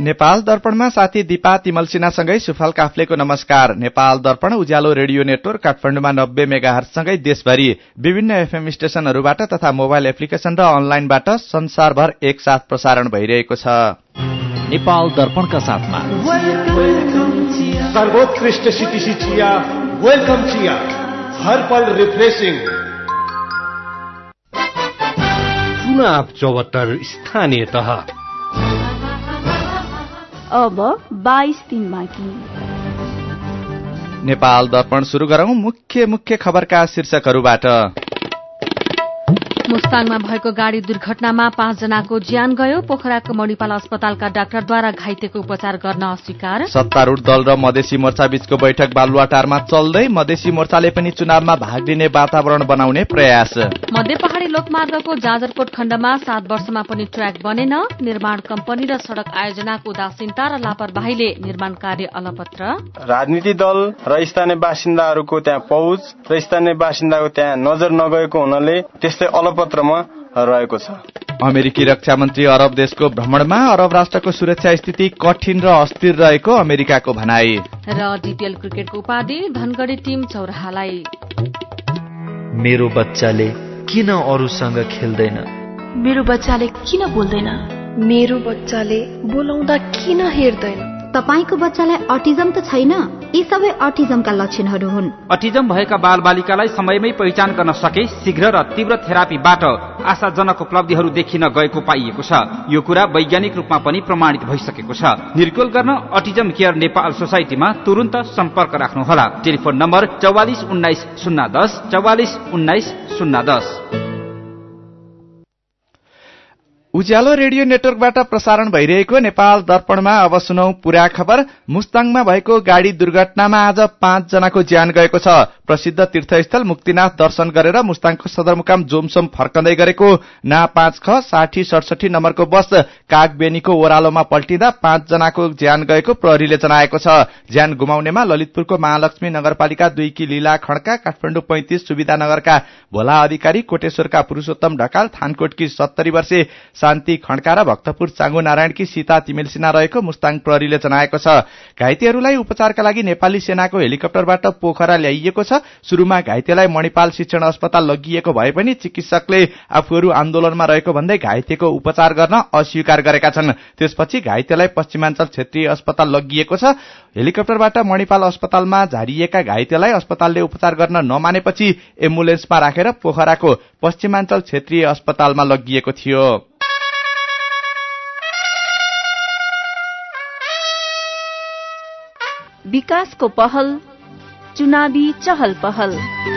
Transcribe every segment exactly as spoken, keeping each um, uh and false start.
नेपाल दर्पणमा साथी दिपा तिमल सिन्हासँगै सुफल काफ्लेको नमस्कार। नेपाल दर्पण उज्यालो रेडियो नेटवर्क काठमाडौँमा नब्बे मेगाहर्जसँगै देशभरि विभिन्न एफएम स्टेशनहरूबाट तथा मोबाइल एप्लिकेशन र अनलाइनबाट संसारभर एकसाथ प्रसारण भइरहेको छ। नेपाल दर्पणका साथमा सर्वोत्कृष्ट सिटिसी चिया, वेलकम चिया, हर पल रिफ्रेशिङ। चुनाव चौहत्तर स्थानीय तह अब बाइस दिन बाँकी। नेपाल दर्पण सुरु गरौं मुख्य मुख्य खबरका शीर्षकहरूबाट। मुस्ताङमा भएको गाड़ी दुर्घटनामा पाँच जनाको ज्यान गयो। पोखराको मणिपाल अस्पतालका डाक्टरद्वारा घाइतेको उपचार गर्न अस्वीकार। सत्तारूढ दल र मधेसी मोर्चा बीचको बैठक बालुवाटारमा चल्दै। मधेसी मोर्चाले पनि चुनावमा भाग लिने वातावरण बनाउने प्रयास। मध्य पहाड़ी लोकमार्गको जाजरकोट खण्डमा सात वर्षमा पनि ट्र्याक बनेन। निर्माण कम्पनी र सड़क आयोजनाको उदासीनता र लापरवाहीले निर्माण कार्य अलपत्र। राजनीतिक दल र स्थानीय बासिन्दाहरूको त्यहाँ पहुँच र स्थानीय बासिन्दाको त्यहाँ नजर नगएको हुनाले त्यस्तै अलपत्रमा रहेको छ। अमेरिकी रक्षा मन्त्री अरब देशको भ्रमणमा। अरब राष्ट्रको सुरक्षा स्थिति कठिन र अस्थिर रहेको अमेरिकाको भनाई। र डीपीएल क्रिकेटको उपाधि धनगढ़ी टिम चौराहालाई। मेरो बच्चाले किन अरूसँग खेल्दैन? मेरो बच्चाले किन बोल्दैन? मेरो बच्चाले बोलाउँदा किन हेर्दैन? तपाईको बच्चालाई अटिजम त छैन? यी सबै अटिजमका लक्षणहरू हुन्। अटिजम भएका बालबालिकालाई समयमै पहिचान गर्न सके शीघ्र र तीव्र थेरापीबाट आशाजनक उपलब्धिहरू देखिन गएको पाइएको छ। यो कुरा वैज्ञानिक रूपमा पनि प्रमाणित भइसकेको छ। निर्कोल गर्न अटिजम केयर नेपाल सोसाइटीमा तुरुन्त सम्पर्क राख्नुहोला। टेलिफोन नम्बर चौवालिस उन्नाइस शून्य दस चौवालिस उन्नाइस शून्य दस। उज्यालो रेडियो नेटवर्कबाट प्रसारण भइरहेको नेपाल दर्पणमा अब सुनौ पूरा खबर। मुस्ताङमा भएको गाड़ी दुर्घटनामा आज पाँच जनाको ज्यान गएको छ। प्रसिद्ध तीर्थस्थल मुक्तिनाथ दर्शन गरेर मुस्ताङको सदरमुकाम जोमसोम फर्कँदै गरेको ना पाँच ख साठी सडसठी नम्बरको बस कागबेनीको ओह्रालोमा पल्टिँदा पाँच जनाको ज्यान गएको प्रहरीले जनाएको छ। ज्यान गुमाउनेमा ललितपुरको महालक्ष्मी नगरपालिका दुईकी लीला खड्का, काठमाडौँ पैंतिस सुविधानगरका भोला अधिकारी, कोटेश्वरका पुरूषोत्तम ढकाल, थानकोटकी सत्तरी वर्षे शान्ति खड्का र भक्तपुर चाङ्गो नारायणकी सीता तिमेल सिन्हा रहेको मुस्ताङ प्रहरीले जनाएको छ। घाइतेहरूलाई उपचारका लागि नेपाली सेनाको हेलिकप्टरबाट पोखरा ल्याइएको छ। सुरुमा घाइतेलाई मणिपाल शिक्षण अस्पताल लगिएको भए पनि चिकित्सकले आफूहरू आन्दोलनमा रहेको भन्दै घाइतेको उपचार गर्न अस्वीकार गरेका छन्। त्यसपछि घाइतेलाई पश्चिमाञ्चल क्षेत्रीय अस्पताल लगिएको छ। हेलिकप्टरबाट मणिपाल अस्पतालमा झारिएका घाइतेलाई अस्पतालले उपचार गर्न नमानेपछि एम्बुलेन्समा राखेर पोखराको पश्चिमाञ्चल क्षेत्रीय अस्पतालमा लगिएको थियो। विकासको पहल, चुनावी चहल पहल।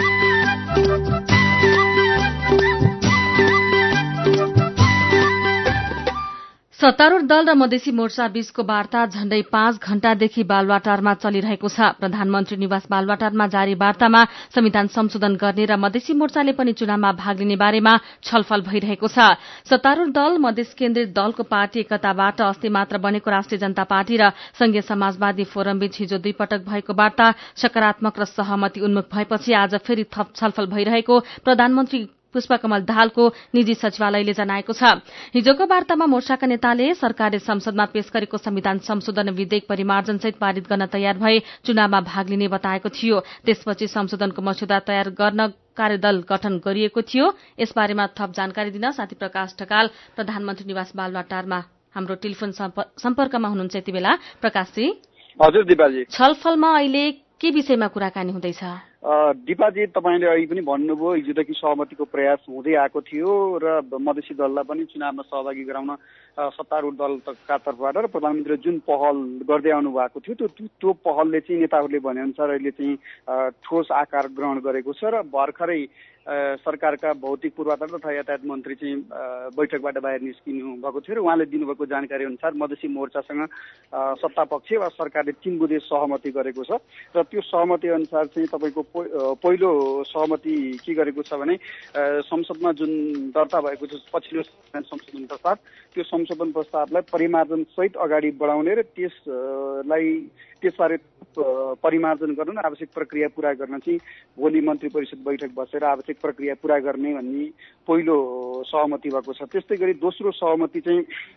सत्तारूढ दल र मधेसी मोर्चा बीचको वार्ता झण्डै पाँच घण्टादेखि बालुवाटारमा चलिरहेको छ। प्रधानमन्त्री निवास बालुवाटारमा जारी वार्तामा संविधान संशोधन गर्ने र मधेसी मोर्चाले पनि चुनावमा भाग लिने बारेमा छलफल भइरहेको छ। सत्तारूढ दल मधेस केन्द्रित दलको पार्टी एकताबाट अस्ति मात्र बनेको राष्ट्रिय जनता पार्टी र संघीय समाजवादी फोरमबीच हिजो दुई पटक भएको वार्ता सकारात्मक र सहमति उन्मुख भएपछि आज फेरि थप छलफल भइरहेको प्रधानमन्त्री पुष्पकमल दाहालको निजी सचिवालयले जनाएको छ। हिजोको वार्तामा मोर्चाका नेताले सरकारले संसदमा पेश गरेको संविधान संशोधन विधेयक परिमार्जन सहित पारित गर्न तयार भए चुनावमा भाग लिने बताएको थियो। त्यसपछि संशोधनको मस्यौदा तयार गर्न कार्यदल गठन गरिएको थियो। यसबारेमा थप जानकारी दिन साथी प्रकाश ढकाल प्रधानमन्त्री निवास बालुवाटारमा हाम्रो टेलिफोन सम्पर्कमा हुनुहुन्छ। यति बेला प्रकाशजी। हजुर दिपाजी। छलफलमा अहिले के विषयमा कुराकानी हुँदैछ? दिपाजी, तपाईँले अहिले पनि भन्नुभयो हिजोदेखि सहमतिको प्रयास हुँदै आएको थियो र मधेसी दललाई पनि चुनावमा सहभागी गराउन सत्तारूढ दलका तर्फबाट र प्रधानमन्त्रीले जुन पहल गर्दै आउनु भएको थियो त्यो त्यो पहलले चाहिँ नेताहरूले भनेअनुसार अहिले चाहिँ ठोस आकार ग्रहण गरेको छ र भर्खरै सरकारका भौतिक पूर्वाधार तथा यातायात मन्त्री चाहिँ बैठकबाट बाहिर निस्किनु भएको थियो र उहाँले दिनुभएको जानकारी अनुसार मधेसी मोर्चासँग सत्ता पक्ष वा सरकारले तीन बुँदे सहमति गरेको छ र त्यो सहमति अनुसार चाहिँ तपाईँको पहिलो सहमति के गरेको छ भने संसदमा जुन दर्ता भएको छ पछिल्लो संशोधन प्रस्ताव, त्यो संशोधन प्रस्तावलाई परिमार्जन सहित अगाडि बढाउने र त्यसलाई त्यसबारे परिमार्जन गर्न आवश्यक प्रक्रिया पूरा गर्न चाहिँ भोलि मन्त्री परिषद बैठक बसेर आवश्यक प्रक्रिया पूरा गर्ने भन्ने पहिलो सहमति भएको छ। त्यस्तै गरी दोस्रो सहमति चाहिँ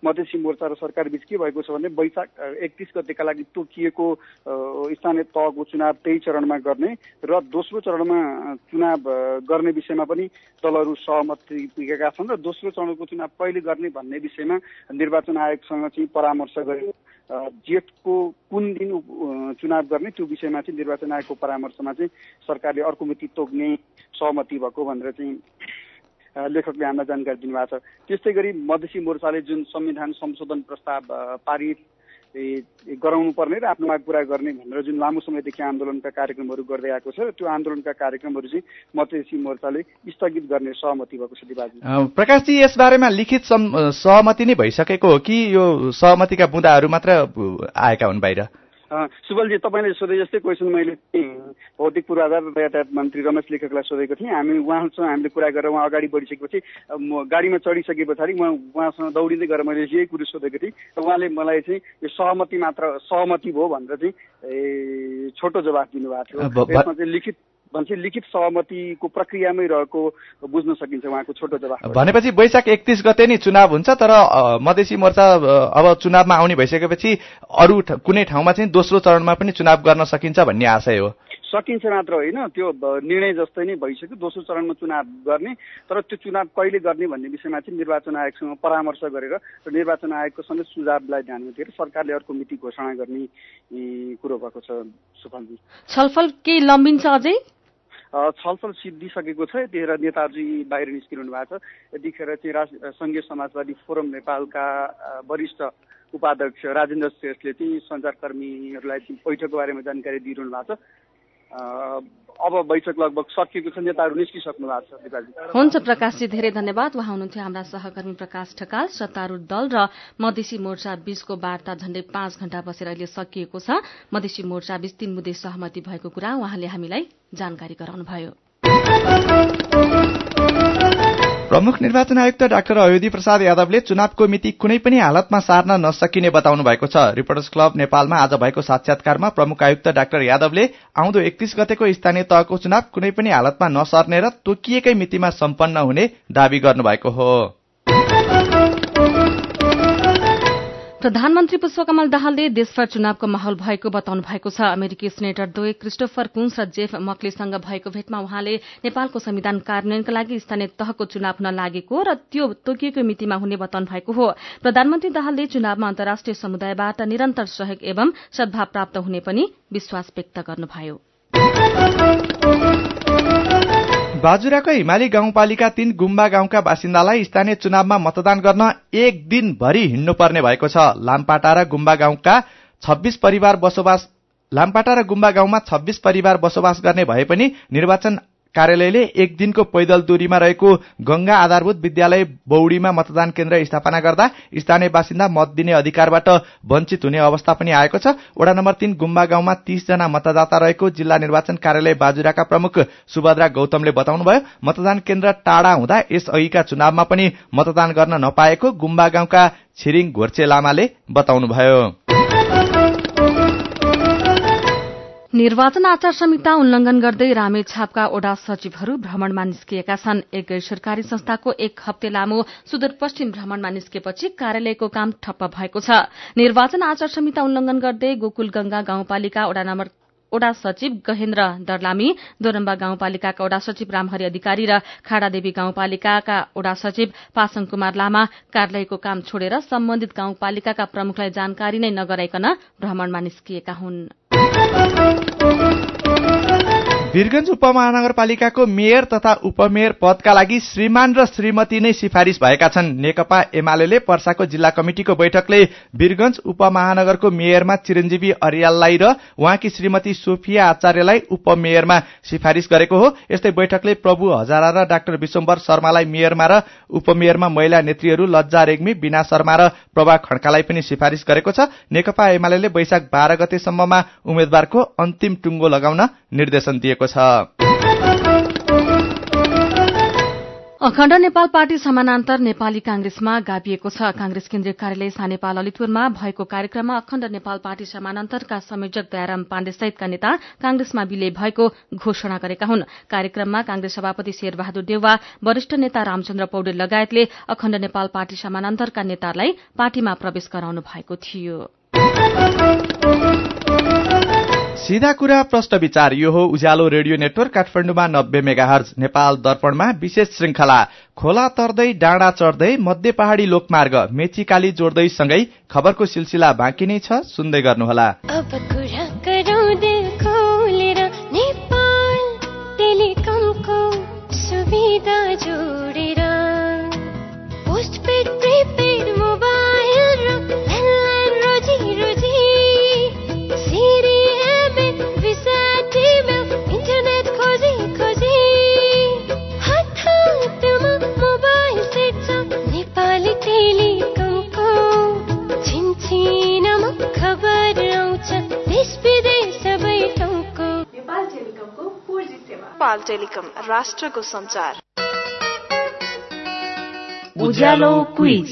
मधेसी मोर्चा र सरकार बीच के भएको छ भने वैशाख एकतीस गतेका लागि तोकिएको स्थानीय तहको चुनाव त्यही चरणमा गर्ने र दोस्रो चरणमा चुनाव गर्ने विषयमा पनि दलहरू सहमति पुगेका छन् र दोस्रो चरणको चुनाव कहिले गर्ने भन्ने विषयमा निर्वाचन आयोगसँग चाहिँ परामर्श गरे। जेठको कुन दिन चुनाव गर्ने त्यो विषयमा चाहिँ निर्वाचन आयोगको परामर्शमा चाहिँ सरकारले अर्को मिति तोक्ने सहमति भएको भनेर चाहिँ लेखकले हामीलाई जानकारी दिनुभएको छ। त्यस्तै गरी मधेसी मोर्चाले जुन संविधान संशोधन प्रस्ताव पारित गराउनु पर्ने र आफ्नो माग पूरा गर्ने भनेर जुन लामो समयदेखि आन्दोलनका कार्यक्रमहरू गर्दै आएको छ त्यो आन्दोलनका कार्यक्रमहरू चाहिँ मधेसी मोर्चाले स्थगित गर्ने सहमति भएको छ। दिवाजी प्रकाशजी, यसबारेमा लिखित सहमति नै भइसकेको हो कि यो सहमतिका बुँदाहरू मात्र आएका हुन् बाहिर? सुबलजी, तपाईँले सोधे जस्तै क्वेसन मैले भौतिक पूर्वाधार र यातायात मन्त्री रमेश लेखकलाई सोधेको थिएँ। हामी उहाँसँग हामीले कुरा गरेर उहाँ अगाडि बढिसकेपछि गाडीमा चढिसके पछाडि म उहाँसँग दौडिँदै गएर मैले यही कुरो सोधेको थिएँ र उहाँले मलाई चाहिँ यो सहमति मात्र सहमति भयो भनेर चाहिँ छोटो जवाफ दिनुभएको थियो। यसमा चाहिँ लिखित भन्छ लिखित सहमतिको प्रक्रियामै रहेको बुझ्न सकिन्छ उहाँको छोटो जवाफ। भनेपछि वैशाख एकतीस गते नि चुनाव हुन्छ, तर मधेसी मोर्चा अब चुनावमा आउने भइसकेपछि अरू कुनै ठाउँमा चाहिँ दोस्रो चरणमा पनि चुनाव गर्न सकिन्छ भन्ने आशय हो? सकिन्छ मात्र होइन, त्यो निर्णय जस्तै नै भइसक्यो। दोस्रो चरणमा चुनाव गर्ने, तर त्यो चुनाव कहिले गर्ने भन्ने विषयमा चाहिँ निर्वाचन आयोगसँग परामर्श गरेर र निर्वाचन आयोगको समेत सुझावलाई ध्यानमा दिएर सरकारले अर्को मिति घोषणा गर्ने कुरो भएको छ। सुफलजी, छलफल केही लम्बिन्छ अझै? छलफल सिद्धिसकेको छ। यतिखेर नेताजी बाहिर निस्किनु भएको छ। यतिखेर चाहिँ संघीय समाजवादी फोरम नेपालका वरिष्ठ उपाध्यक्ष राजेन्द्र श्रेष्ठले चाहिँ सञ्चारकर्मीहरूलाई चाहिँ बैठकको बारेमा जानकारी दिइरहनु भएको छ। अब बैठक लगभग सकिएको छ, नेताहरू निस्किसक्नु भएको छ। दिपाजी हुन्छ प्रकाशजी, धेरै धन्यवाद। उहाँ हुनुहुन्थ्यो हाम्रा सहकर्मी प्रकाश ठकाल। सत्तारूढ दल र मधेसी मोर्चा बीचको वार्ता झण्डै पाँच घण्टा बसेर अहिले सकिएको छ। मधेसी मोर्चा बीच तीन मुद्दे सहमति भएको कुरा उहाँले हामीलाई जानकारी गराउनुभयो। प्रमुख निर्वाचन आयुक्त डाक्टर अयोधी प्रसाद यादवले चुनावको मिति कुनै पनि हालतमा सार्न नसकिने बताउनु भएको छ। रिपोर्टर्स क्लब नेपालमा आज भएको साक्षात्कारमा प्रमुख आयुक्त डाक्टर यादवले आउँदो एकतीस गतेको स्थानीय तहको चुनाव कुनै पनि हालतमा नसर्ने र तोकिएकै मितिमा सम्पन्न हुने दावी गर्नुभएको हो। प्रधानमन्त्री पुष्पकमल दाहालले देशभर चुनावको माहौल भएको बताउनु भएको छ। अमेरिकी सेनेटर द्वय क्रिस्टोफर कुन्स र जेफ मक्लेसँग भएको भेटमा उहाँले नेपालको संविधान कार्यान्वयनका लागि स्थानीय तहको चुनाव हुन लागेको र त्यो तोकिएको मितिमा हुने बताउनु भएको हो। प्रधानमन्त्री दाहालले चुनावमा अन्तर्राष्ट्रिय समुदायबाट निरन्तर सहयोग एवं सद्भाव प्राप्त हुने पनि विश्वास व्यक्त गर्नुभयो। बाजुराको हिमाली गाउँपालिका तीन गुम्बा गाउँका बासिन्दालाई स्थानीय चुनावमा मतदान गर्न एक दिनभरि हिँड्नुपर्ने भएको छ। लामपाटा र गुम्बा गाउँका छब्बीस परिवार बसोबास लामपाटा र गुम्बा गाउँमा छब्बीस परिवार बसोबास गर्ने भए पनि निर्वाचन कार्यालयले एक दिनको पैदल दूरीमा रहेको गंगा आधारभूत विद्यालय बौडीमा मतदान केन्द्र स्थापना गर्दा स्थानीय बासिन्दा मत दिने अधिकारबाट वञ्चित हुने अवस्था पनि आएको छ। वडा नम्बर तीन गुम्बा गाउँमा तीस जना मतदाता रहेको जिल्ला निर्वाचन कार्यालय बाजुराका प्रमुख सुभद्रा गौतमले बताउनुभयो। मतदान केन्द्र टाढा हुँदा यसअघिका चुनावमा पनि मतदान गर्न नपाएको गुम्बा गाउँका छिरिङ घोर्चे लामाले बताउनुभयो। निर्वाचन आचार संहिता उल्लंघन गर्दै रामेछापका ओडा सचिवहरू भ्रमणमा निस्किएका छन्। एक गैर सरकारी संस्थाको एक हप्ते लामो सुदूरपश्चिम भ्रमणमा निस्केपछि कार्यालयको काम ठप्प भएको छ। निर्वाचन आचार संहिता उल्लंघन गर्दै गोकुलगंगा गाउँपालिका ओडा नम्बर ओडा सचिव गहेन्द्र दर्लामी, दोरम्बा गाउँपालिकाका ओडा सचिव रामहरि अधिकारी र खाडादेवी गाउँपालिकाका ओडा सचिव पासङ कुमार लामा कार्यालयको काम छोडेर सम्बन्धित गाउँपालिकाका प्रमुखलाई जानकारी नै नगराइकन भ्रमणमा निस्किएका हुन्। वीरगंज उपमहानगरपालिकाको मेयर तथा उपमेयर पदका लागि श्रीमान र श्रीमती नै सिफारिश भएका छन्। नेकपा एमाले पर्साको जिल्ला कमिटिको बैठकले वीरगंज उपमहानगरको मेयरमा चिरञ्जीवी अर्याललाई र उहाँकी श्रीमती सोफिया आचार्यलाई उपमेयरमा सिफारिश गरेको हो। यस्तै बैठकले प्रभु हजारा र डाक्टर विश्वम्बर शर्मालाई मेयरमा र उपमेयरमा महिला नेत्रीहरू लज्जा रेग्मी, बिना शर्मा र प्रभा खड्कालाई पनि सिफारिश गरेको छ। नेकपा एमाले वैशाख बाह्र गतेसम्ममा उम्मेद्वारको अन्तिम टुङ्गो लगाउन निर्देशन दिएको छ। अखण्ड नेपाल पार्टी समानान्तर नेपाली कांग्रेसमा गाभिएको छ। कांग्रेस केन्द्रीय कार्यालय सानेपा ललितपुरमा भएको कार्यक्रममा अखण्ड नेपाल पार्टी समानान्तरका संयोजक दयाराम पाण्डे सहितका नेता कांग्रेसमा विलय भएको घोषणा गरेका हुन्। कार्यक्रममा कांग्रेस सभापति शेरबहादुर देउवा, वरिष्ठ नेता रामचन्द्र पौडेल लगायतले अखण्ड नेपाल पार्टी समानान्तरका नेतालाई पार्टीमा प्रवेश गराउनु भएको थियो। सीधा कुरा प्रश्न विचार, यो हो उज्यालो रेडियो नेटवर्क काठमाडौँमा नब्बे मेगाहर्ज, नेपाल दर्पणमा विशेष श्रृंखला खोला तर्दै डाँडा चढ्दै मध्य पहाड़ी लोकमार्ग मेचीकाली जोड्दै सँगै खबरको सिलसिला बाँकी नै छ, सुन्दै गर्नुहोला। अब कुरा गरौँ दिल खोलेर, नेपाल टेलिकमको सुविधा जोडेर, पोस्टपेड प्रिपेड मोबाइल र ल्यान्डलाइन रोजी रोजी, सिरी एमएन भिसा टिमेल इन्टरनेट खोजी खोजी, हात हातमा मोबाइल सेट छ नेपाली टेलिकमको, छिनछिनमा खबर आउँछ देश विदेश सबै ठाउँको। नेपाल टेलिकमको फोर जी सेवा। नेपाल टेलिकम, राष्ट्रको सञ्चार। उज्यालो क्विज।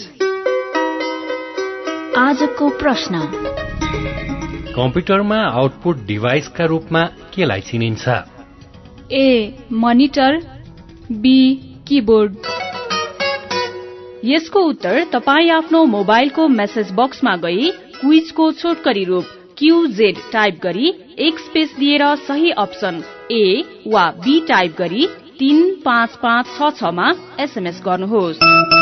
आजको प्रश्न, कम्प्युटरमा आउटपुट डिभाइसका रूपमा केलाई चिनिन्छ? A monitor, B keyboard. यसको उत्तर तपाई आफ्नो मोबाइलको मेसेज बक्समा गई क्विजको छोटकरी रूप क्यूजेड टाइप गरी एक स्पेस दिएर सही अप्सन ए वा बी टाइप गरी तीन पाँच पाँच छ छमा एसएमएस गर्नुहोस्।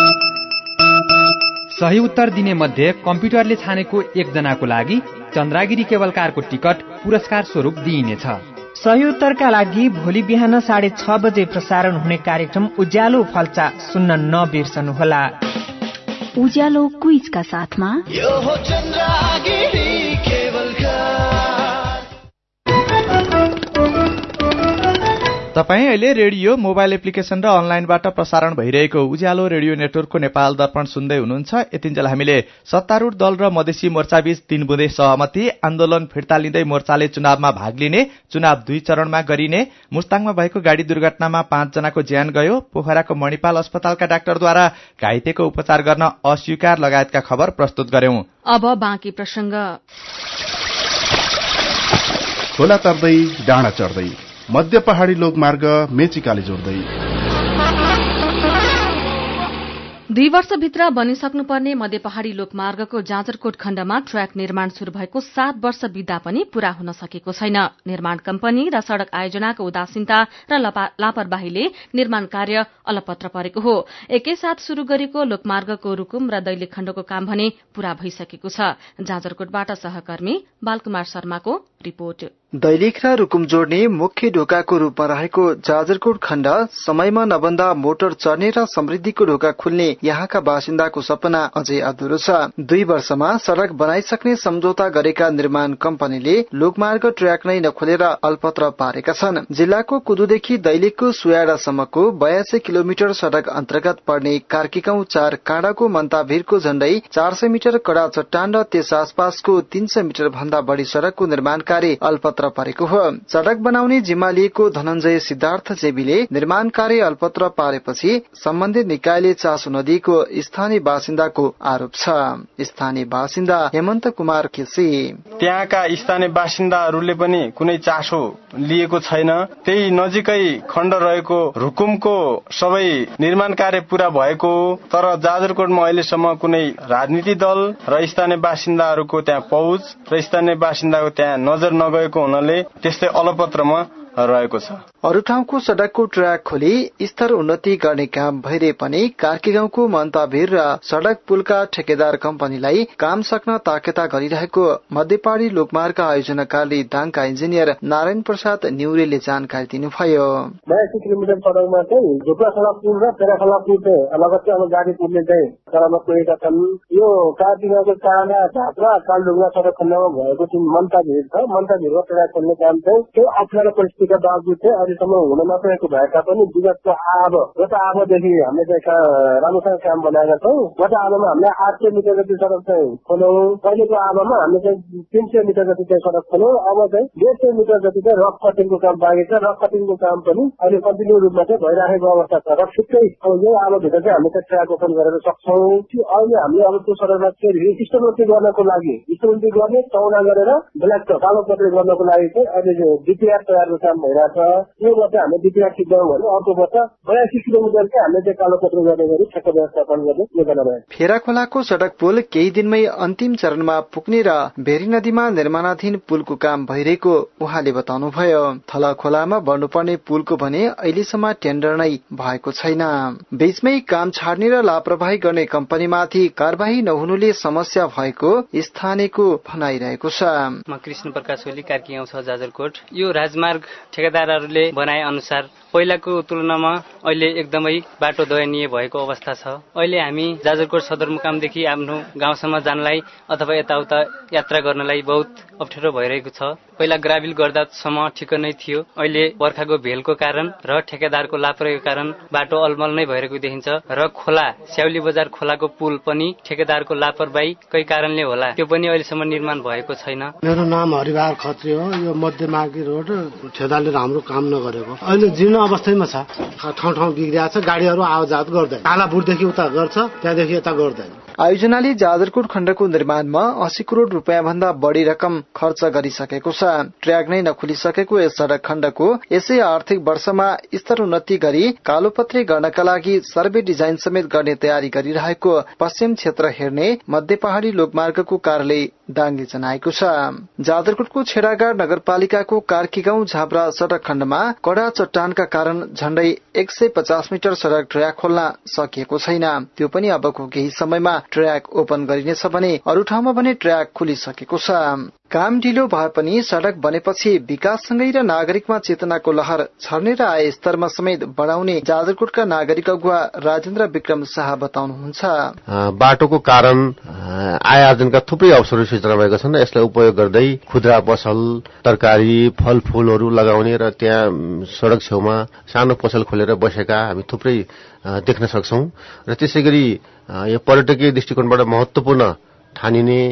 सही उत्तर दिने मध्ये कम्प्युटरले छानेको एकजनाको लागि चन्द्रागिरी केबल कारको टिकट पुरस्कार स्वरूप दिइनेछ। सही उत्तरका लागि भोलि बिहान साढे छ बजे प्रसारण हुने कार्यक्रम उज्यालो फल्चा सुन्न नबिर्सनुहोला। उज्यालो क्विजका साथमा यो हो चन्द्रागिरी केबल तपाई अहिले रेडियो, मोबाइल एप्लिकेशन र अनलाइनबाट प्रसारण भइरहेको उज्यालो रेडियो नेटवर्कको नेपाल दर्पण सुन्दै हुनुहुन्छ। यतिन्जेल हामीले सत्तारूढ़ दल र मधेसी मोर्चाबीच तीन बुँदे सहमति, आन्दोलन फिर्ता लिँदै मोर्चाले चुनावमा भाग लिने, चुनाव दुई चरणमा गरिने, मुस्ताङमा भएको गाड़ी दुर्घटनामा पाँच जनाको ज्यान गयो, पोखराको मणिपाल अस्पतालका डाक्टरद्वारा घाइतेको उपचार गर्न अस्वीकार लगायतका खबर प्रस्तुत गर्यौं। अब बाँकी प्रसंग। खोला तर्दै डाँडा चढ्दै मध्य पहाड़ी लोकमार्ग मेचीकाली जोड्दै दुई वर्षभित्र बनिसक्नुपर्ने मध्य पहाड़ी लोकमार्गको जाजरकोट खण्डमा ट्र्याक निर्माण शुरू भएको सात वर्ष बित्दा पनि पूरा हुन सकेको छैन। निर्माण कम्पनी र सड़क आयोजनाको उदासीनता र लापरवाहीले निर्माण कार्य अलपत्र परेको हो। एकैसाथ शुरू गरेको लोकमार्गको रुकुम र दैलेख खण्डको काम भने पूरा भइसकेको छ। जाजरकोटबाट सहकर्मी बालकुमार शर्माको रिपोर्ट। दैलेख र रुकुम जोड्ने मुख्य ढोकाको रूपमा रहेको जाजरकोट खण्ड समयमा नबन्दा मोटर चढ्ने र समृद्धिको ढोका खुल्ने यहाँका बासिन्दाको सपना अझै अधुरो छ। दुई वर्षमा सड़क बनाइसक्ने सम्झौता गरेका निर्माण कम्पनीले लोकमार्ग ट्र्याक नै नखोलेर अलपत्र पारेका छन्। जिल्लाको कुदुदेखि दैलेखको सुयाडासम्मको बयासी किलोमिटर सड़क अन्तर्गत पर्ने कार्की गाउँ चार काँडाको मन्ताभिरको झण्डै चार सय मिटर कडा चट्टान र त्यस आसपासको तीन सय मिटर भन्दा बढ़ी सड़कको निर्माण कार्य अल्पत्र परेको हो। सड़क बनाउने जिम्मा लिएको धनञ्जय सिद्धार्थ जेबीले निर्माण कार्य अल्पत्र पारेपछि सम्बन्धित निकायले चासो नदिएको स्थानीय बासिन्दाको आरोप छ। स्थानीय बासिन्दा हेमन्त कुमार केसी, त्यहाँका स्थानीय बासिन्दाहरूले पनि कुनै चासो लिएको छैन। त्यही नजिकै खण्ड रहेको रुकुमको सबै निर्माण कार्य पूरा भएको, तर जाजरकोटमा अहिलेसम्म कुनै राजनीति दल र स्थानीय बासिन्दाहरूको त्यहाँ पहुँच र स्थानीय बासिन्दाको त्यहाँ नजर नगएको हुनाले त्यस्तै अलपत्रमा रहेको छ। अरू ठाउँको सड़कको ट्र्याक खोली स्तर उन्नति गर्ने काम भइरहे पनि कार्की गाउँको मन्ताभिर र सड़क पुलका ठेकेदार कम्पनीलाई काम सक्न ताकेता गरिरहेको मध्यपहाड़ी लोकमार्ग आयोजनाकारले दाङका इन्जिनियर नारायण प्रसाद न्युरेले जानकारी दिनुभयो। बयासी किलोमिटर सड़कमा चाहिँ झुक्राखला पुल र पेराखला पुल चाहिँ लगत्तै अब गाडी पुलले चाहिँ चलाउन पुगेका छन्। यो कार्की गाउँको चाना झात्रा कालडुङ्गा सड़क खण्डमा भएको जुन मन्ताभिर छ, मन्ताभिरको ट्र्याक खोल्ने काम चाहिँ त्यो अप्ठ्यारो व्यक्तिका बावजुद चाहिँ अहिलेसम्म हुन नसकेको भएका पनि विगतको आब गत आबदेखि हामीले चाहिँ राम्रोसँग काम बनाएका छौँ। गत आबमा हामीले आठ सय मिटर जति सडक चाहिँ खोल्यौँ। अहिलेको आबमा हामीले चाहिँ तीन सय मिटर जति चाहिँ सडक खोल्यौँ। अब चाहिँ डेढ सय मिटर जति चाहिँ रक कटिङको काम बाँकी छ। रक कटिङको काम पनि अहिले कन्टिन्यू रूपमा चाहिँ भइराखेको अवस्था छ र छिट्टै अब यो आबभित्र चाहिँ हामीले चाहिँ ट्र्याक ओपन गरेर सक्छौँ। अहिले हामीले अब त्यो सडकलाई फेरि स्टोरवृत्ति गर्नको लागि स्टोरवृत्ति गर्ने चौडा गरेर ब्ल्याक कालो पत्रे गर्नको लागि चाहिँ अहिले डिपिआर तयारको काम भइरहेछ। यो वर्ष हामीले डिपिआर सिक्यौँ भने अर्को वर्ष बयासी किलोमिटर चाहिँ हामीले चाहिँ कालो पत्रे गर्ने गरी ठेक्क व्यवस्थापन गर्ने योजना भयो। फेरा खोलाको सडक पुल केही दिनमै अन्तिम चरणमा पुग्ने र भेरी नदीमा निर्माणाधीन पुलको काम भइरहेको उहाँले बताउनुभयो। थला खोलामा बन्नुपर्ने पुलको भने अहिलेसम्म टेन्डर नै भएको छैन। बीचमै काम छाड्ने र लापरवाही गर्ने कम्पनीमाथि कारबाही नहुनुले समस्या भएको स्थानीयको भनाइरहेको छ। म कृष्ण प्रकाश ओली कार्की गाउँ छ जाजरकोट। यो राजमार्ग ठेकेदारहरूले बनाए अनुसार पहिलाको तुलनामा अहिले एकदमै बाटो दयनीय भएको अवस्था छ। अहिले हामी जाजरकोट सदरमुकामदेखि आफ्नो गाउँसम्म जानलाई अथवा यताउता यात्रा गर्नलाई बहुत अप्ठ्यारो भइरहेको छ। पहिला ग्राभिल गर्दासम्म ठिक नै थियो। अहिले बर्खाको भेलको कारण र ठेकेदारको लापरवाहीको कारण बाटो अलमल नै भइरहेको देखिन्छ र खोला स्याउली बजार खोलाको पुल पनि ठेकेदारको लापरवाहीकै कारणले होला त्यो पनि अहिलेसम्म निर्माण भएको छैन। मेरो नाम हरिबहार खत्री हो। यो मध्यमार्गी रोड ठेकेदारले राम्रो काम नगरेको अहिले जीर्ण अवस्थामा छ। ठाउँ ठाउँ बिग्रिएको छ। गाडीहरू आवाजात गर्दैन। कालाबुटदेखि उता गर्छ, त्यहाँदेखि यता गर्दैन। आयोजनाले जाजरकोट खण्डको निर्माणमा अस्सी करोड़ रूपियाँ भन्दा बढ़ी रकम खर्च गरिसकेको छ। ट्र्याक नै नखुलिसकेको यस सड़क खण्डको यसै आर्थिक वर्षमा स्तरोन्नति गरी कालोपत्री गर्नका लागि सर्वे डिजाइन समेत गर्ने तयारी गरिरहेको पश्चिम क्षेत्र हेर्ने मध्य पहाड़ी लोकमार्गको कार्यालय डाङ्गे जनाएको छ। जाजरकोटको छेडागाड नगरपालिकाको कार्की गाउँ झाब्रा सड़क खण्डमा कडा चट्टानका कारण झण्डै एक सय पचास मिटर सड़क ट्र्याक खोल्न सकिएको छैन। त्यो पनि अबको केही समयमा ट्र्याक ओपन गरिनेछ भने अरू ठाउँमा भने ट्र्याक खुलिसकेको छ। काम ढिलो भए पनि सड़क बनेपछि विकाससँगै र नागरिकमा चेतनाको लहर छर्ने र आय स्तरमा समेत बढ़ाउने जाजरकोटका नागरिक अगुवा राजेन्द्र विक्रम शाह बताउनुहुन्छ। बाटोको कारण आय आर्जनका थुप्रै अवसरहरू सृजना भएका छन् र यसलाई उपयोग गर्दै खुद्रा पसल, तरकारी, फलफूलहरू लगाउने र त्यहाँ सड़क छेउमा सानो पसल खोलेर बसेका हामी थुप्रै देख्न सक्छौं र त्यसैगरी यो पर्यटकीय दृष्टिकोणबाट महत्वपूर्ण ठानिने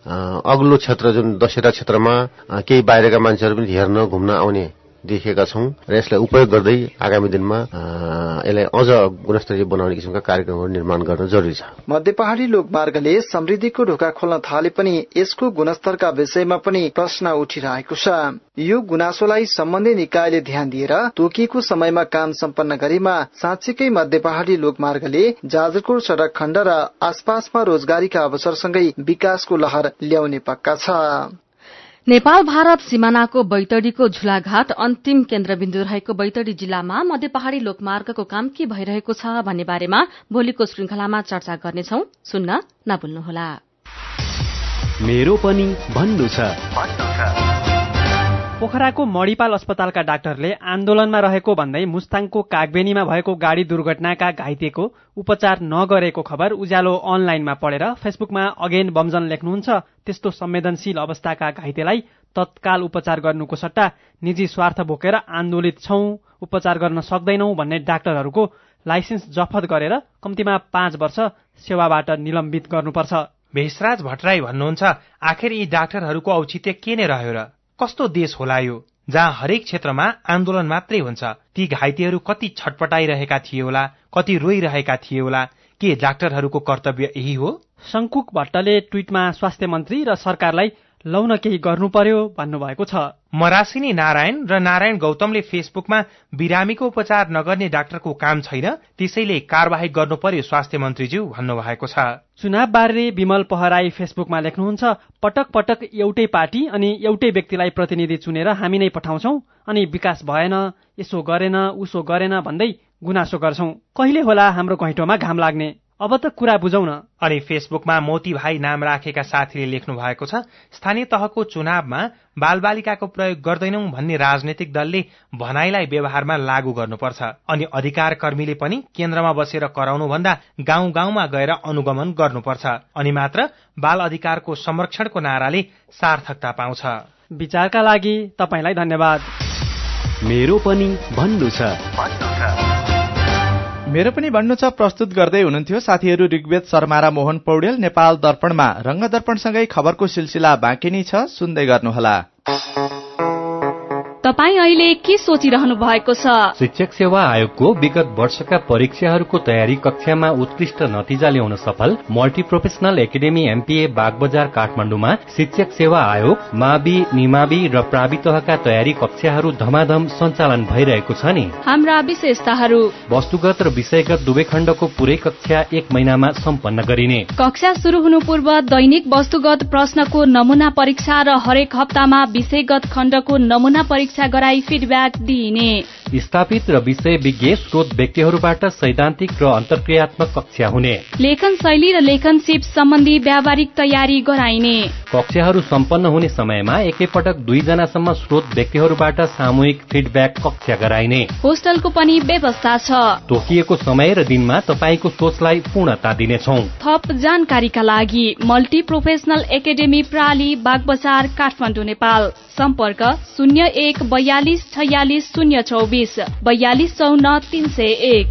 अग्लो क्षेत्र जुन दशहरा क्षेत्रमा केही बाहिरका मान्छेहरू पनि हेर्न घुम्न आउने देखेका छौं र यसलाई उपयोग गर्दै आगामी दिनमा यसलाई अझ गुणस्तरीय बनाउने किसिमका कार्यक्रमहरू निर्माण गर्न जरुरी छ। मध्य पहाड़ी लोकमार्गले समृद्धिको ढोका खोल्न थाले पनि यसको गुणस्तरका विषयमा पनि प्रश्न उठिरहेको छ। यो गुनासोलाई सम्बन्धित निकायले ध्यान दिएर तोकिएको समयमा काम सम्पन्न गरेमा साँच्चीकै मध्य पहाड़ी लोकमार्गले जाजरकोट सड़क खण्ड र आसपासमा रोजगारीका अवसरसँगै विकासको लहर ल्याउने पक्का छ। नेपाल भारत सीमानाको बैतडीको झुलाघाट अन्तिम केन्द्रबिन्दु रहेको बैतडी जिल्लामा मध्य पहाड़ी लोकमार्गको काम के भइरहेको छ भन्ने बारेमा भोलिको श्रृंखलामा चर्चा गर्नेछौं। सुन्न नभुल्नुहोला। मेरो पनि भन्नु छ। पोखराको मणिपाल अस्पतालका डाक्टरले आन्दोलनमा रहेको भन्दै मुस्ताङको कागबेनीमा भएको गाड़ी दुर्घटनाका घाइतेको उपचार नगरेको खबर उज्यालो अनलाइनमा पढेर फेसबुकमा अगेन बमजन लेख्नुहुन्छ। त्यस्तो संवेदनशील अवस्थाका घाइतेलाई तत्काल उपचार गर्नुको सट्टा निजी स्वार्थ बोकेर आन्दोलित छौं, उपचार गर्न सक्दैनौ भन्ने डाक्टरहरूको लाइसेन्स जफत गरेर कम्तीमा पाँच वर्ष सेवाबाट निलम्बित गर्नुपर्छ। भेषराज भट्टराई भन्नुहुन्छ, आखिर यी डाक्टरहरूको औचित्य के नै रह्यो र? कस्तो देश होला यो जहाँ हरेक क्षेत्रमा आन्दोलन मात्रै हुन्छ? ती घाइतेहरू कति छटपटाइरहेका थिए होला, कति रोइरहेका थिए होला। के डाक्टरहरूको कर्तव्य यही हो? शंकुक भट्टले ट्वीटमा स्वास्थ्य मन्त्री र सरकारलाई लौन केही गर्नु पर्यो भन्नुभएको छ। मरासिनी नारायण र नारायण गौतमले फेसबुकमा बिरामीको उपचार नगर्ने डाक्टरको काम छैन, त्यसैले कार्यवाही गर्नु पर्यो स्वास्थ्य मन्त्रीज्यू भन्नुभएको छ। चुनाव बारे विमल पहराई फेसबुकमा लेख्नुहुन्छ, पटक पटक एउटै पार्टी अनि एउटै व्यक्तिलाई प्रतिनिधि चुनेर हामी नै पठाउँछौं अनि विकास भएन, यसो गरेन, उसो गरेन भन्दै गुनासो गर्छौं। कहिले होला हाम्रो घैँटोमा घाम लाग्ने? अब त कुरा बुझौं न। अनि फेसबुकमा मोती भाइ नाम राखेका साथीले लेख्नु भएको छ, स्थानीय तहको चुनावमा बालबालिकाको प्रयोग गर्दैनौ भन्ने राजनैतिक दलले भनाइलाई व्यवहारमा लागू गर्नुपर्छ। अनि अधिकार कर्मीले पनि केन्द्रमा बसेर कराउनु भन्दा गाउँ गाउँमा गएर अनुगमन गर्नुपर्छ। अनि मात्र बाल अधिकारको संरक्षणको नाराले सार्थकता पाउँछ। विचारका लागि तपाईलाई धन्यवाद। मेरो पनि भन्नु छ। मेरो पनि भन्नु छ प्रस्तुत गर्दै हुनुहुन्थ्यो साथीहरू ऋग्वेद शर्मा र मोहन पौडेल। नेपाल दर्पणमा रंगदर्पणसँगै खबरको सिलसिला बाँकी नै छ, सुन्दै गर्नुहोला। तपाईँ अहिले के सोचिरहनु भएको छ? शिक्षक सेवा आयोगको विगत वर्षका परीक्षाहरूको तयारी कक्षामा उत्कृष्ट नतिजा ल्याउन सफल मल्टिप्रोफेसनल एकाडेमी एमपीए बागबजार काठमाडौँमा शिक्षक सेवा आयोग, मावि, निमावि र प्रावि तहका तयारी कक्षाहरू धमाधम सञ्चालन भइरहेको छ नि। हाम्रा विशेषताहरू: वस्तुगत र विषयगत दुवै खण्डको पुरै कक्षा एक महिनामा सम्पन्न गरिने। कक्षा शुरू हुनु पूर्व दैनिक वस्तुगत प्रश्नको नमूना परीक्षा र हरेक हप्तामा विषयगत खण्डको नमूना परीक्षा गराई फिडब्याक दिइने। स्थापित र विषय विज्ञ स्रोत व्यक्तिहरूबाट सैद्धान्तिक र अन्तर्क्रियात्मक कक्षा हुने। लेखन शैली र लेखन सिप सम्बन्धी व्यावहारिक तयारी गराइने। कक्षाहरू सम्पन्न हुने समयमा एकैपटक दुईजनासम्म स्रोत व्यक्तिहरूबाट सामूहिक फिडब्याक कक्षा गराइने। होस्टलको पनि व्यवस्था छ। तोकिएको समय र दिनमा तपाईको सोचलाई पूर्णता दिनेछौं। थप जानकारीका लागि मल्टी प्रोफेसनल एकाडेमी प्राली, बागबजार, काठमाडौँ, नेपाल। सम्पर्क शून्य एक बयालिस छयालिस शून्य चौबिस बयालिस चौन्न तीन सय एक।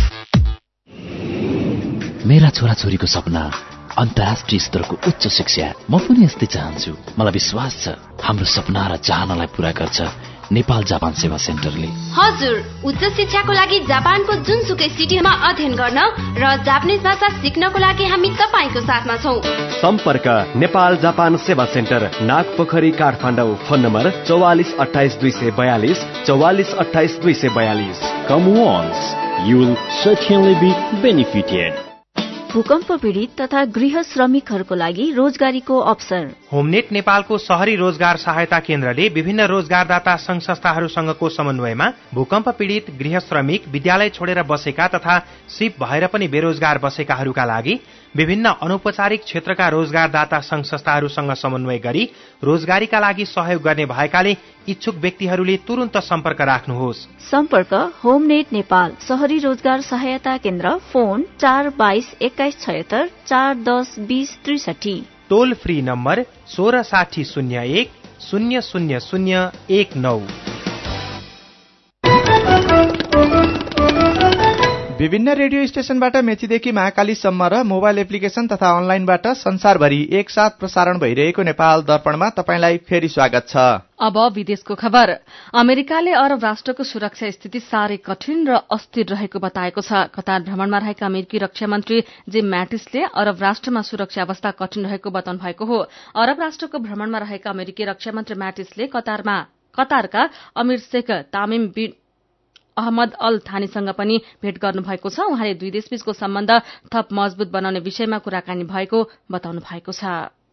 मेरा छोराछोरीको सपना अन्तर्राष्ट्रिय स्तरको उच्च शिक्षा। म पनि यस्तै चाहन्छु। मलाई विश्वास छ हाम्रो सपना र चाहनालाई पूरा गर्छ नेपाल जापान सेवा सेन्टरले। हजुर, उच्च शिक्षाको लागि जापानको जुनसुकै सिटीमा अध्ययन गर्न र जापानिज भाषा सिक्नको लागि हामी तपाईको साथमा छौं। सम्पर्क नेपाल जापान सेवा center, Nagpokhari, Kathmandu. Phone number चौवालिस अठाइस दुई सय बयालिस चौवालिस अठाइस दुई सय बयालिस। Come once, you will certainly be benefited. भूकम्प पीडित तथा गृह श्रमिकहरूको लागि रोजगारीको अवसर। होमनेट नेपालको शहरी रोजगार सहायता केन्द्रले विभिन्न रोजगारदाता संघ संस्थाहरूसँगको समन्वयमा भूकम्प पीडित गृह श्रमिक, विद्यालय छोडेर बसेका तथा सिप भएर पनि बेरोजगार बसेकाहरूका लागि विभिन्न अनौपचारिक क्षेत्रका रोजगारदाता संघ संस्थाहरूसँग समन्वय गरी रोजगारीका लागि सहयोग गर्ने भएकाले इच्छुक व्यक्तिहरूले तुरन्त सम्पर्क राख्नुहोस्। सम्पर्क होमनेट नेपाल शहरी रोजगार सहायता केन्द्र, फोन चार बाइस एक्काइस छयत्तर चार दस बीस त्रिसठी। टोल फ्री नम्बर सोह्र साठी शून्य एक शून्य शून्य शून्य एक नौ। विभिन्न रेडियो स्टेशनबाट मेचीदेखि महाकालीसम्म र मोबाइल एप्लिकेशन तथा अनलाइनबाट संसारभरि एकसाथ प्रसारण भइरहेको नेपाल दर्पणमा तपाईंलाई फेरि स्वागत छ। अब विदेशको खबर। अमेरिकाले अरब राष्ट्रको सुरक्षा स्थिति साह्रै कठिन र अस्थिर रहेको बताएको छ। कतार भ्रमणमा रहेका अमेरिकी रक्षा मन्त्री जिम म्याटिसले अरब राष्ट्रमा सुरक्षा अवस्था कठिन रहेको बताउनु भएको हो। अरब राष्ट्रको भ्रमणमा रहेका अमेरिकी रक्षा मन्त्री म्याटिसले कतारमा कतारका अमीर Sheikh Tamim bin Ahmad Al थानीसँग पनि भेट गर्नु भएको छ। उहाँले दुई देशबीचको सम्बन्ध थप मजबुत बनाउने विषयमा कुराकानी भएको बताउनु भएको छ।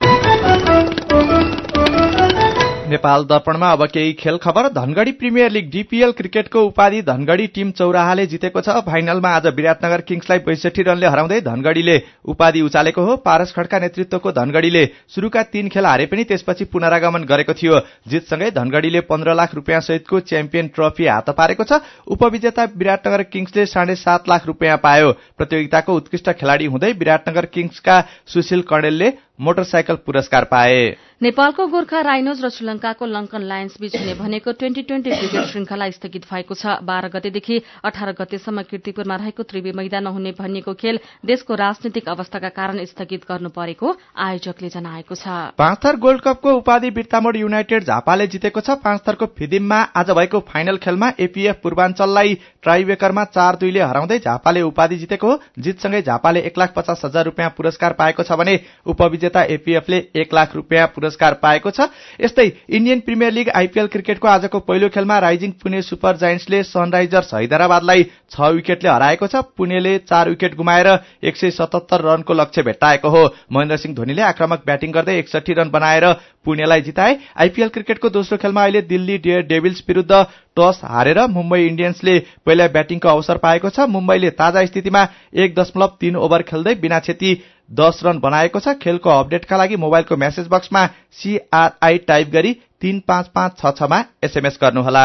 नेपाल दर्पणमा अब केही खेल खबर। धनगढ़ी प्रिमियर लीग डीपीएल क्रिकेटको उपाधि धनगढ़ी टीम चौराहाले जितेको छ। फाइनलमा आज विराटनगर किङ्सलाई बैसठी रनले हराउँदै धनगढ़ीले उपाधि उचालेको हो। पारस खड्का नेतृत्वको धनगढ़ीले शुरूका तीन खेल हारे पनि त्यसपछि पुनरागमन गरेको थियो। जितसँगै धनगढ़ीले पन्ध्र लाख रुपियाँ सहितको च्याम्पियन ट्रफी हात पारेको छ। उपविजेता विराटनगर किङ्सले साढे सात लाख रुपियाँ पायो। प्रतियोगिताको उत्कृष्ट खेलाड़ी हुँदै विराटनगर किङ्सका सुशील कणेलले मोटरसाइकल पुरस्कार पाए। नेपालको गोर्खा राइनोज र श्रीलंकाको लंकन लायन्स बीच हुने भनेको ट्वेन्टी ट्वेन्टी क्रिकेट श्रृंखला स्थगित भएको छ। बाह्र गतेदेखि अठार गतेसम्म कीर्तिपुरमा रहेको त्रिवी मैदानमा हुने भनिएको खेल देशको राजनीतिक अवस्थाका कारण स्थगित गर्नु परेको आयोजकले जनाएको छ। पाँचथर गोल्ड कपको उपाधि बिर्तामोड युनाइटेड झापाले जितेको छ। पाँचथरको फिदिममा आज भएको फाइनल खेलमा एपीएफ पूर्वाञ्चललाई ट्राइब्रेकरमा चार दुईले हराउँदै झापाले उपाधि जितेको हो। जितसँगै झापाले एक लाख पचास हजार रुपियाँ पुरस्कार पाएको छ भने उपविजेता एपीएफले एक लाख रुपियाँ पुरस्कार पाएको छ। यस्तै इन्डियन प्रिमियर लीग आईपीएल क्रिकेटको आजको पहिलो खेलमा राइजिङ पुणे सुपर जायन्ट्सले सनराइजर्स हैदराबादलाई छ विकेटले हराएको छ। पुणेले चार विकेट गुमाएर एक सय सतहत्तर रनको लक्ष्य भेट्टाएको हो। महेन्द्र सिंह धोनीले आक्रामक ब्याटिङ गर्दै एकसठी रन बनाएर पुणेलाई जिताए। आईपीएल क्रिकेटको दोस्रो खेलमा अहिले दिल्ली डेयर डेभिल्स विरूद्ध टस हारेर मुम्बई इन्डियन्सले पहिला ब्याटिङको अवसर पाएको छ। मुम्बईले ताजा स्थितिमा एक दशमलव तीन ओभर खेल्दै बिना क्षति दस रन बनाएको छ। खेलको अपडेटका लागि मोबाइलको मेसेज बक्समा सीआरआई टाइप गरी तीन पाँच पाँच छ छमा एसएमएस गर्नुहोला।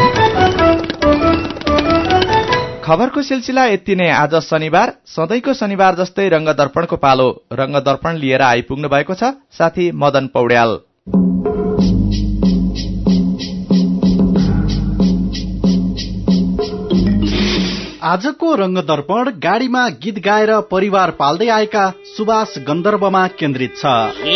खबरको सिलसिला यति नै। आज शनिबार, सधैँको शनिबार जस्तै रंगदर्पणको पालो। रंगदर्पण लिएर आइपुग्नु भएको छ साथी मदन पौड्याल। आजको रंगदर्पण गाडीमा गीत गाएर परिवार पाल्दै आएका सुभाष गन्धर्वमा केन्द्रित छ।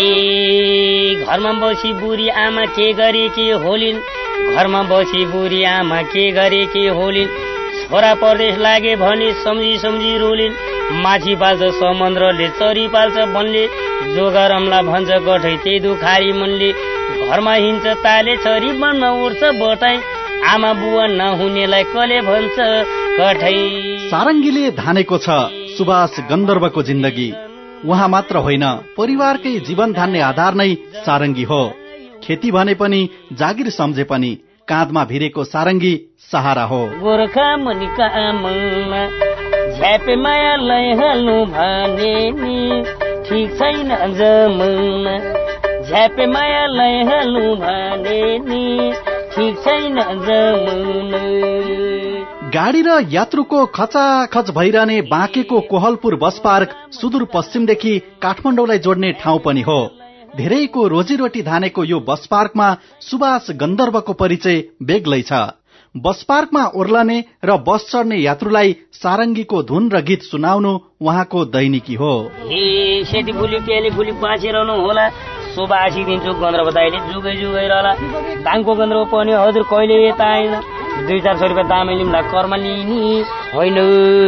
ए घरमा बसी बुढी आमा के गरे के होलिन्, घरमा बसी बुढी आमा के गरे के होलिन्, छोरा परदेश लागे भने सम्झी सम्झी रोलिन्, माछी पाल्छ समुद्रले चरी पाल्छ बनले, जो गरमला भन्छ गठै त्यही दुखारी मनले, घरमा हिँड्छ ताले छरी बन्न उड्छ बटाई, आमा बुवा नहुनेलाई कले भन्छ कठै। सारङ्गीले धानेको छ सुभाष गन्धर्वको जिन्दगी। उहाँ मात्र होइन, परिवारकै जीवन धान्ने आधार नै सारङ्गी हो। खेती भने पनि जागिर सम्झे पनि काँधमा भिरेको सारङ्गी सहारा हो। गोर्खा मुनिका आमामा झ्यापे माया लैहाल्नु भने नि ठिक छैन जमाना, झ्यापे माया लैहाल्नु भने नि ठिक छैन जमाना। गाडी र यात्रुको खचाखच भइरहने बाँकेको कोहलपुर बस पार्क सुदूरपश्चिमदेखि काठमाडौँलाई जोड्ने ठाउँ पनि हो। धेरैको रोजीरोटी धानेको यो बस पार्कमा सुभाष गन्धर्वको परिचय बेग्लै छ। बस पार्कमा ओर्लने र बस चढ्ने यात्रुलाई सारङ्गीको धुन र गीत सुनाउनु उहाँको दैनिकी हो। हे सेती फुली पेली फुली बाँचिरहनु होला, सुबासी दिन्छु गन्धर्व दाइले जुगै जुगै रहला, दाङको गन्धर्व पनि हजुर कहिले यता आएन, दुई चार सय रुपियाँ दाम लिउँला कर्म लिने होइन,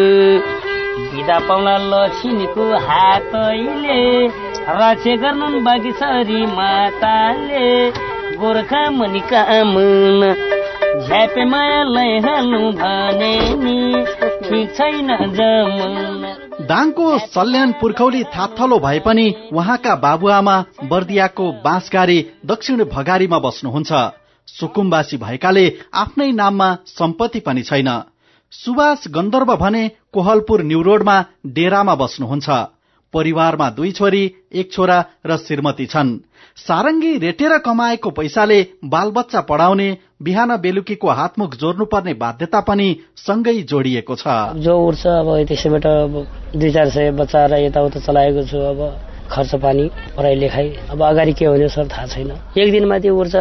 बिदा पाउला लक्ष्मीको हातैले रक्षा गर्नु बाँकी छरी माताले, गोर्खा मुनिका आमामा झ्यापे माया लैहाल्नु भने नि ठिक छैन जमाना। दाङको सल्यान पुर्खौली थाथलो भए पनि उहाँका बाबुआमा बर्दियाको बाँसगारी दक्षिण भगारीमा बस्नुहुन्छ। सुकुम्बासी भएकाले आफ्नै नाममा सम्पत्ति पनि छैन। सुभाष गन्धर्व भने कोहलपुर न्यू रोडमा डेरामा बस्नुहुन्छ। परिवारमा दुई छोरी एक छोरा र श्रीमती छन्। सारङ्गी रेटेर कमाएको पैसाले बालबच्चा पढाउने, बिहान बेलुकीको हातमुख जोड्नुपर्ने बाध्यता पनि सँगै जोडिएको छ। जो उठ्छ अब त्यसैबाट दुई चार सय बच्चा र यताउता चलाएको छु। अब खर्च पानी पढाइ लेखाइ अब अगाडि के हुने सर थाहा छैन। एक दिनमा त्यो उठ्छ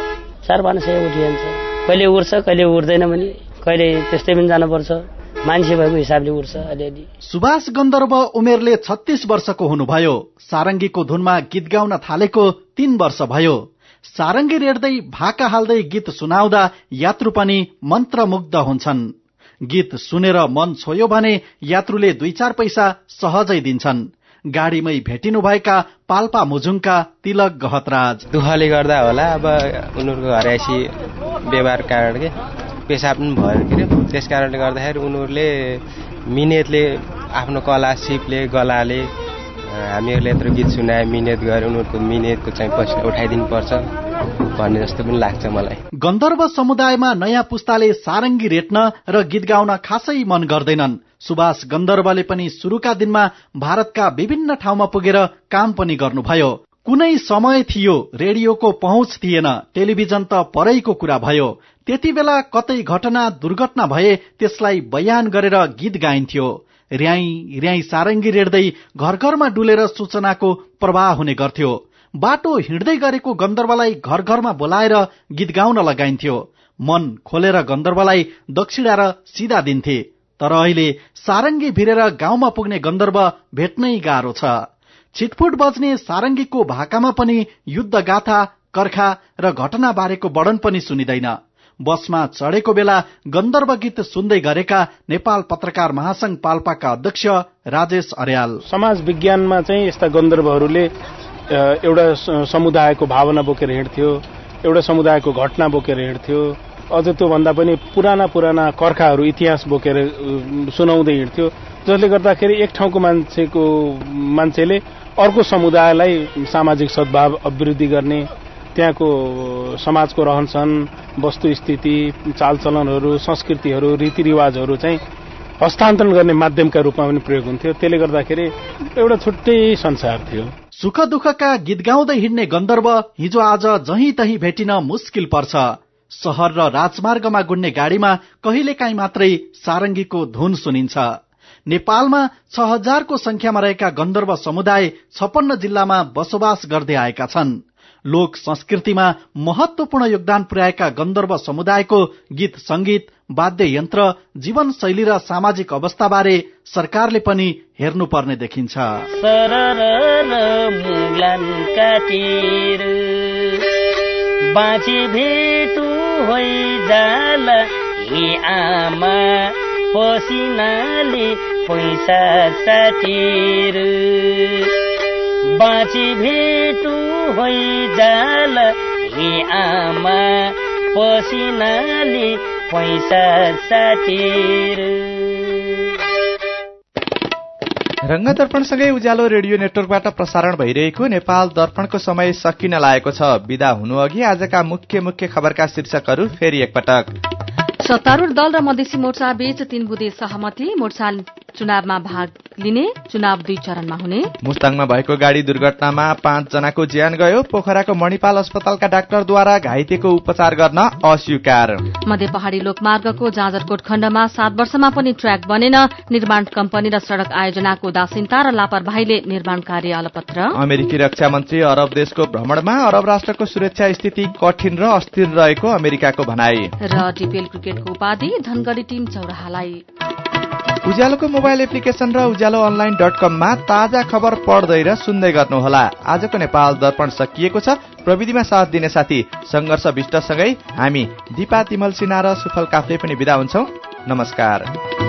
चार पाँच सय उठिन्छ, कहिले उठ्छ कहिले उठ्दैन भने कहिले त्यस्तै पनि जानुपर्छ, मान्छे भएको हिसाबले उठ्छ अलिअलि। सुभाष गन्धर्व उमेरले छत्तीस वर्षको हुनुभयो। सारङ्गीको धुनमा गीत गाउन थालेको तीन वर्ष भयो। सारङ्गी रेड्दै भाका हाल्दै गीत सुनाउँदा यात्रु पनि मन्त्रमुग्ध हुन्छन्। गीत सुनेर मन छोयो भने यात्रुले दुई चार पैसा सहजै दिन्छन्। गाडीमै भेटिनु भएका पाल्पा मुजुङका तिलक गहतराज दुःखले गर्दा होला, अब उनीहरूको हराएसी व्यवहार कारण के पेसा पनि भयो के अरे, त्यस कारणले गर्दाखेरि उनीहरूले मिहिनेतले आफ्नो कला सिपले गलाले हामीहरूले यत्रो गीत सुनाए, मिहिनेत गरे, उनीहरूको मिहिनेतको चाहिँ पछि उठाइदिनु पर्छ भन्ने जस्तो पनि लाग्छ मलाई। गन्धर्व समुदायमा नयाँ पुस्ताले सारङ्गी रेट्न र गीत गाउन खासै मन गर्दैनन्। सुभाष गन्धर्वले पनि सुरुका दिनमा भारतका विभिन्न ठाउँमा पुगेर काम पनि गर्नुभयो। कुनै समय थियो रेडियोको पहुँच थिएन, टेलिभिजन त परैको कुरा भयो। त्यति बेला कतै घटना दुर्घटना भए त्यसलाई बयान गरेर गीत गाइन्थ्यो। र्याई र्याई सारङ्गी रेड्दै घर घरमा डुलेर सूचनाको प्रवाह हुने गर्थ्यो। बाटो हिँड्दै गरेको गन्धर्वलाई घर घरमा बोलाएर गीत गाउन लगाइन्थ्यो। मन खोलेर गन्धर्वलाई दक्षिणा र सिधा दिन्थे। तर अहिले सारङ्गी भिरेर गाउँमा पुग्ने गन्धर्व भेट्नै गाह्रो छ। छिटफुट बज्ने सारङ्गीको भाकामा पनि युद्ध गाथा, कर्खा र घटना बारेको वर्णन पनि सुनिँदैन। बसमा चढेको बेला गन्धर्व गीत सुन्दै गरेका नेपाल पत्रकार महासंघ पाल्पाका अध्यक्ष राजेश अर्याल समाज विज्ञानमा चाहिँ यस्ता गन्धर्वहरूले एउटा समुदायको भावना बोकेर हिँड्थ्यो, एउटा समुदायको घटना बोकेर हिँड्थ्यो, अझ त्यो भन्दा पनि पुराना पुराना कर्खाहरू इतिहास बोकेर सुनाउँदै हिँड्थ्यो, जसले गर्दाखेरि एक ठाउँको मान्छेको मान्छेले अर्को समुदायलाई सामाजिक सद्भाव अभिवृद्धि गर्ने, त्यहाँको समाजको रहनसहन, वस्तुस्थिति, चालचलनहरू, संस्कृतिहरू, रीतिरिवाजहरू चाहिँ हस्तान्तरण गर्ने माध्यमका रूपमा पनि प्रयोग हुन्थ्यो। त्यसले गर्दाखेरि एउटा छुट्टै संसार थियो। सुख दुःखका गीत गाउँदै हिँड्ने गन्धर्व हिजो आज जहीँ तहीँ भेटिन मुस्किल पर्छ। शहर र राजमार्गमा गुड्ने गाडीमा कहिलेकाहीँ मात्रै सारङ्गीको धुन सुनिन्छ। नेपालमा छ हजारको संख्यामा रहेका गन्धर्व समुदाय छप्पन्न जिल्लामा बसोबास गर्दै आएका छन्। लोक संस्कृतिमा महत्वपूर्ण योगदान पुर्याएका गन्धर्व समुदायको गीत संगीत, वाद्य यन्त्र, जीवनशैली र सामाजिक अवस्थाबारे सरकारले पनि हेर्नुपर्ने देखिन्छ। बाँची भेटु होइ जाला हे आमा पसिनाले पैसा साटेर, बाँची भेटु होइ जाला हे आमा पसिनाले पैसा साटेर। रंगदर्पणसँगै उज्यालो रेडियो नेटवर्कबाट प्रसारण भइरहेको नेपाल दर्पणको समय सकिन लागेको छ। बिदा हुनु अघि आजका मुख्य मुख्य खबरका शीर्षकहरू फेरि एकपटक। सत्तारूढ़ दल र मधेसी मोर्चा बीच तीन बुँदे सहमति, मोर्चा चुनावमा भाग लिने, चुनाव दुई चरणमा हुने। मुस्ताङमा भएको गाड़ी दुर्घटनामा पाँच जनाको ज्यान गयो, पोखराको मणिपाल अस्पतालका डाक्टरद्वारा घाइतेको उपचार गर्न अस्वीकार। मध्य पहाड़ी लोकमार्गको जाजरकोट खण्डमा सात वर्षमा पनि ट्र्याक बनेन, निर्माण कम्पनी र सड़क आयोजनाको उदासीनता र लापरवाहीले निर्माण कार्य अलपत्र। अमेरिकी रक्षा मन्त्री अरब देशको भ्रमणमा, अरब राष्ट्रको सुरक्षा स्थिति कठिन र अस्थिर रहेको अमेरिकाको भनाई। र डीपीएल क्रिकेटको उपाधि धनगढ़ी टीम चौराहालाई। उज्यालोको मोबाइल एप्लिकेशन र उज्यालो अनलाइन डट कममा ताजा खबर पढ्दै र सुन्दै गर्नुहोला। आजको नेपाल दर्पण सकिएको छ। प्रविधिमा साथ दिने साथी संघर्ष विष्टसँगै हामी दीपा तिमल सिन्हा र सुफल काफ्ले पनि बिदा हुन्छौं। नमस्कार।